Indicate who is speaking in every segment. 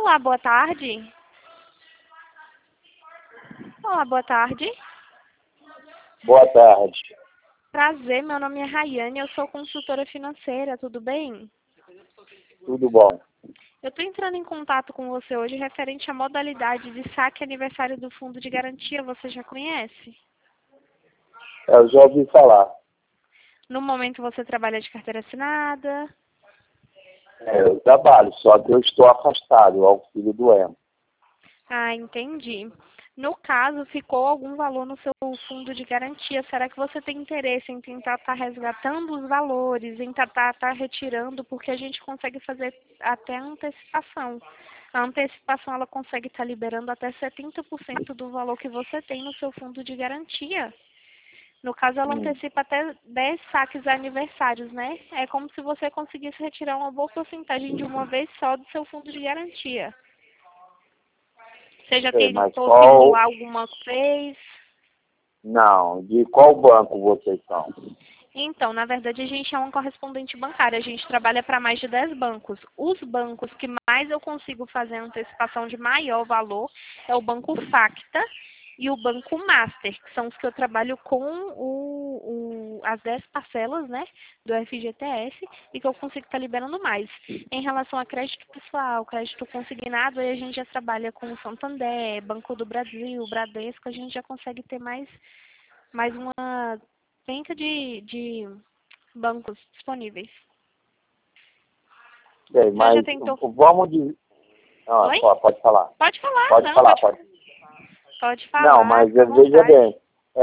Speaker 1: Olá, boa tarde. Olá, boa tarde.
Speaker 2: Boa tarde,
Speaker 1: Prazer, meu nome é Rayane, eu sou consultora financeira, tudo bem?
Speaker 2: tudo bom?
Speaker 1: Eu estou entrando em contato com você hoje referente à modalidade de saque aniversário do Fundo de Garantia, você já conhece?
Speaker 2: Eu já ouvi falar.
Speaker 1: No momento você trabalha de carteira assinada?
Speaker 2: Eu trabalho, só que eu estou afastado, auxílio doente.
Speaker 1: Ah, entendi. No caso, ficou algum valor no seu fundo de garantia. Será que você tem interesse em tentar estar resgatando os valores, em tentar estar retirando, porque a gente consegue fazer até a antecipação. A antecipação ela consegue estar liberando até 70% do valor que você tem no seu fundo de garantia. No caso, ela antecipa até 10 saques aniversários, né? É como se você conseguisse retirar uma boa porcentagem de uma vez só do seu fundo de garantia. Você já
Speaker 2: Mas
Speaker 1: tentou
Speaker 2: qual...
Speaker 1: simular alguma vez?
Speaker 2: Não, de qual banco vocês são?
Speaker 1: Então, na verdade, a gente é um correspondente bancário. A gente trabalha para mais de 10 bancos. Os bancos que mais eu consigo fazer antecipação de maior valor é o Banco Facta e o Banco Master, que são os que eu trabalho com as 10 parcelas, né, do FGTS e que eu consigo estar liberando mais. Em relação a crédito pessoal, crédito consignado, aí a gente já trabalha com o Santander, Banco do Brasil, Bradesco, a gente já consegue ter mais uma penca de bancos disponíveis.
Speaker 2: Sei,
Speaker 1: Você já
Speaker 2: mas
Speaker 1: tentou?
Speaker 2: vamos de... Ah,
Speaker 1: Oi?
Speaker 2: pode falar.
Speaker 1: Pode falar,
Speaker 2: Pode
Speaker 1: não,
Speaker 2: falar,
Speaker 1: pode,
Speaker 2: pode.
Speaker 1: pode
Speaker 2: Não,
Speaker 1: falar,
Speaker 2: mas
Speaker 1: fica à
Speaker 2: veja
Speaker 1: vontade.
Speaker 2: bem,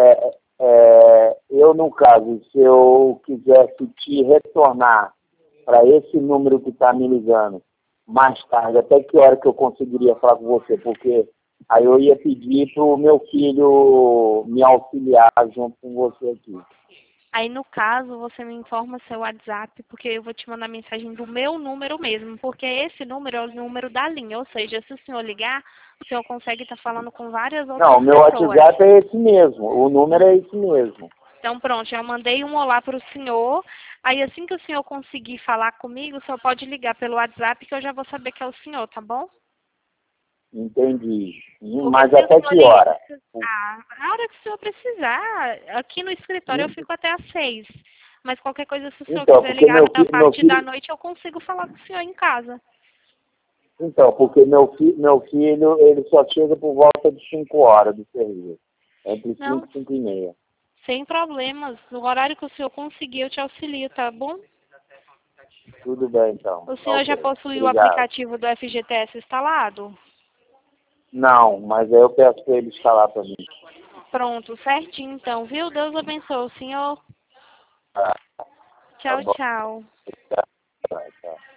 Speaker 2: eu no caso, se eu quisesse te retornar para esse número que está me ligando mais tarde, até que hora que eu conseguiria falar com você? Porque aí eu ia pedir para o meu filho me auxiliar junto com você aqui.
Speaker 1: Aí, no caso, você me informa seu WhatsApp, porque eu vou te mandar mensagem do meu número mesmo, porque esse número é o número da linha, ou seja, se o senhor ligar, o senhor consegue estar falando com várias
Speaker 2: Não,
Speaker 1: outras
Speaker 2: o meu
Speaker 1: pessoas.
Speaker 2: WhatsApp é esse mesmo, o número é esse mesmo.
Speaker 1: Então, pronto, eu mandei um olá para o senhor. Aí, assim que o senhor conseguir falar comigo, o senhor pode ligar pelo WhatsApp, que eu já vou saber que é o senhor, tá bom?
Speaker 2: Entendi.
Speaker 1: Porque
Speaker 2: Mas
Speaker 1: se o
Speaker 2: até
Speaker 1: senhor
Speaker 2: que hora?
Speaker 1: precisar, a hora que o senhor precisar, aqui no escritório eu fico até às 6. Mas qualquer coisa, se o senhor
Speaker 2: Então,
Speaker 1: quiser
Speaker 2: porque
Speaker 1: ligar
Speaker 2: meu,
Speaker 1: na
Speaker 2: meu
Speaker 1: parte da
Speaker 2: filho...
Speaker 1: noite, eu consigo falar com o senhor em casa.
Speaker 2: Então, porque meu filho, ele só chega por volta de 5 horas do serviço. Entre 5
Speaker 1: Não,
Speaker 2: e 5 e meia.
Speaker 1: sem problemas. No horário que o senhor conseguir, eu te auxilio, tá bom?
Speaker 2: Tudo bem, então.
Speaker 1: O senhor já
Speaker 2: Ok.
Speaker 1: possui o
Speaker 2: Obrigado.
Speaker 1: aplicativo do FGTS instalado?
Speaker 2: Não, mas aí eu peço para ele instalar para mim.
Speaker 1: Pronto, certinho então, viu? Deus abençoe o senhor.
Speaker 2: Tá, tá
Speaker 1: Tchau,
Speaker 2: bom.
Speaker 1: tchau.
Speaker 2: Tá, tá.